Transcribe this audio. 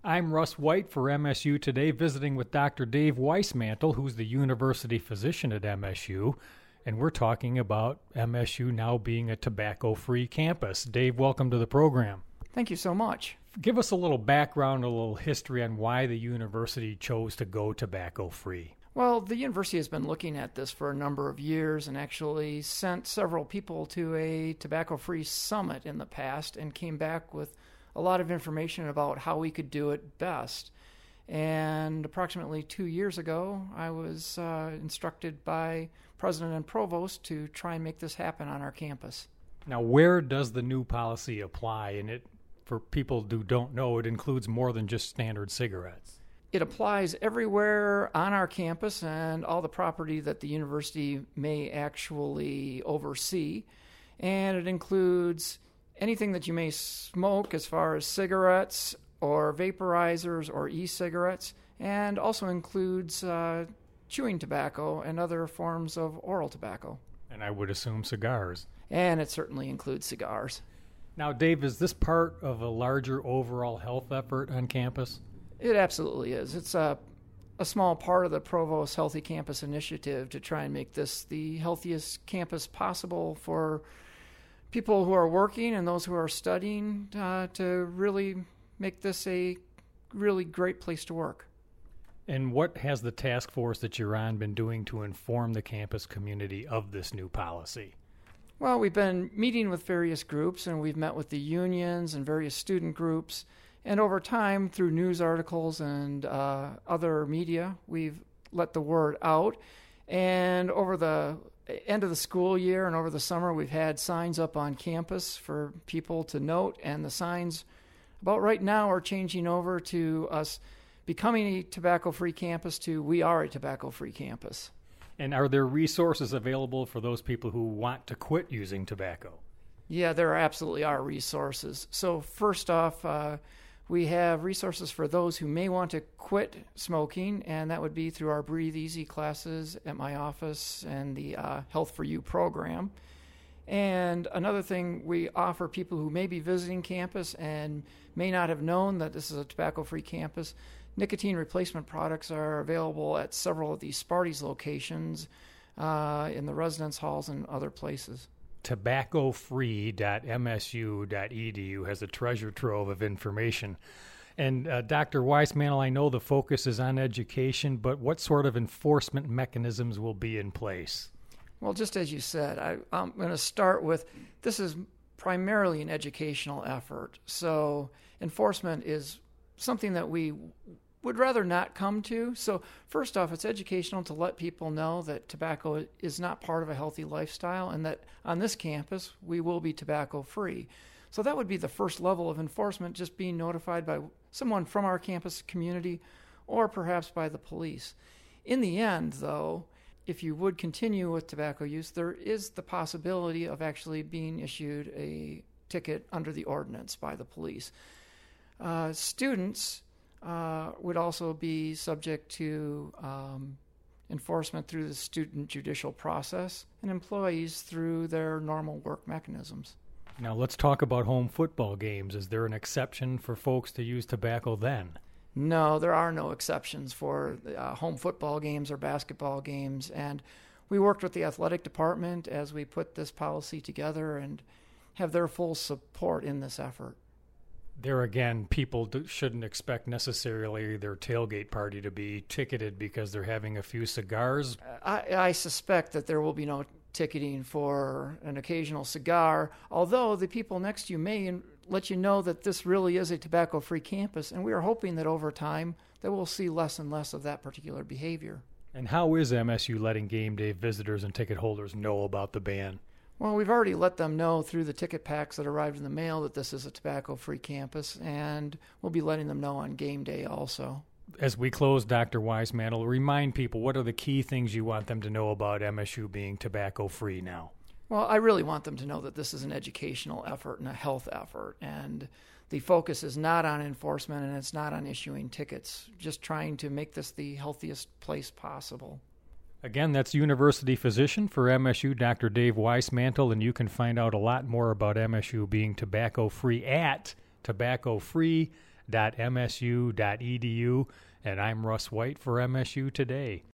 I'm Russ White for MSU Today, visiting with Dr. Dave Weissmantel, who's the university physician at MSU, and we're talking about MSU now being a tobacco-free campus. Dave, welcome to the program. Thank you so much. Give us a little background, a little history on why the university chose to go tobacco-free. Well, the university has been looking at this for a number of years and actually sent several people to a tobacco-free summit in the past and came back with a lot of information about how we could do it best. And approximately 2 years ago, I was instructed by President and Provost to try and make this happen on our campus. Now, where does the new policy apply? And for people who don't know, it includes more than just standard cigarettes. It applies everywhere on our campus and all the property that the university may actually oversee. And it includes anything that you may smoke as far as cigarettes or vaporizers or e-cigarettes, and also includes chewing tobacco and other forms of oral tobacco. And I would assume cigars. And it certainly includes cigars. Now, Dave, is this part of a larger overall health effort on campus? It absolutely is. It's a small part of the Provost Healthy Campus Initiative to try and make this the healthiest campus possible for people who are working and those who are studying to really make this a really great place to work. And what has the task force that you're on been doing to inform the campus community of this new policy? Well, we've been meeting with various groups, and we've met with the unions and various student groups. And over time, through news articles and other media, we've let the word out. And over the end of the school year and over the summer, we've had signs up on campus for people to note. And the signs about right now are changing over to us becoming a tobacco-free campus to we are a tobacco-free campus. And are there resources available for those people who want to quit using tobacco? Yeah, there absolutely are resources. So first off, we have resources for those who may want to quit smoking, and that would be through our Breathe Easy classes at my office and the Health for You program. And another thing, we offer people who may be visiting campus and may not have known that this is a tobacco-free campus. Nicotine replacement products are available at several of these Sparties locations, in the residence halls and other places. Tobaccofree.msu.edu has a treasure trove of information. And Dr. Weissmantel, I know the focus is on education, but what sort of enforcement mechanisms will be in place? Well, just as you said, I'm going to start with this is primarily an educational effort. So enforcement is something that we would rather not come to. So first off, it's educational to let people know that tobacco is not part of a healthy lifestyle and that on this campus, we will be tobacco free. So that would be the first level of enforcement, just being notified by someone from our campus community or perhaps by the police. In the end, though, if you would continue with tobacco use, there is the possibility of actually being issued a ticket under the ordinance by the police. Students would also be subject to enforcement through the student judicial process, and employees through their normal work mechanisms. Now let's talk about home football games. Is there an exception for folks to use tobacco then? No, there are no exceptions for home football games or basketball games, and we worked with the athletic department as we put this policy together and have their full support in this effort. There again, people shouldn't expect necessarily their tailgate party to be ticketed because they're having a few cigars. I suspect that there will be no ticketing for an occasional cigar, although the people next to you may let you know that this really is a tobacco-free campus, and we are hoping that over time that we'll see less and less of that particular behavior. And how is MSU letting game day visitors and ticket holders know about the ban? Well, we've already let them know through the ticket packs that arrived in the mail that this is a tobacco-free campus, and we'll be letting them know on game day also. As we close, Dr. Weissmantel, remind people what are the key things you want them to know about MSU being tobacco-free now? Well, I really want them to know that this is an educational effort and a health effort, and the focus is not on enforcement and it's not on issuing tickets, just trying to make this the healthiest place possible. Again, that's University Physician for MSU, Dr. Dave Weissmantel, and you can find out a lot more about MSU being tobacco-free at tobaccofree.msu.edu. www.msu.edu. And I'm Russ White for MSU Today.